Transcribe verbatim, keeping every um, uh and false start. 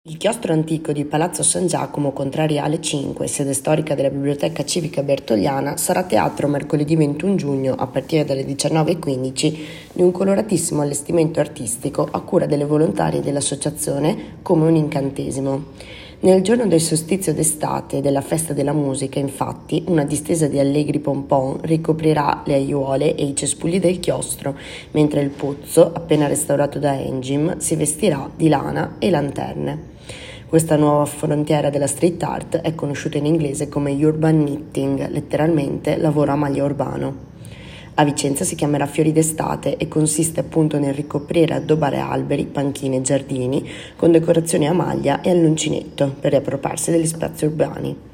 Il chiostro antico di Palazzo San Giacomo, Contrariale cinque, sede storica della Biblioteca Civica Bertogliana, sarà teatro mercoledì ventuno giugno a partire dalle diciannove e quindici di un coloratissimo allestimento artistico a cura delle volontarie dell'associazione Come un incantesimo. Nel giorno del solstizio d'estate e della festa della musica, infatti, una distesa di allegri pompon ricoprirà le aiuole e i cespugli del chiostro, mentre il pozzo, appena restaurato da Engim, si vestirà di lana e lanterne. Questa nuova frontiera della street art è conosciuta in inglese come urban knitting, letteralmente lavoro a maglia urbano. A Vicenza si chiamerà Fiori d'estate e consiste appunto nel ricoprire e addobbare alberi, panchine e giardini con decorazioni a maglia e all'uncinetto per riappropriarsi degli spazi urbani.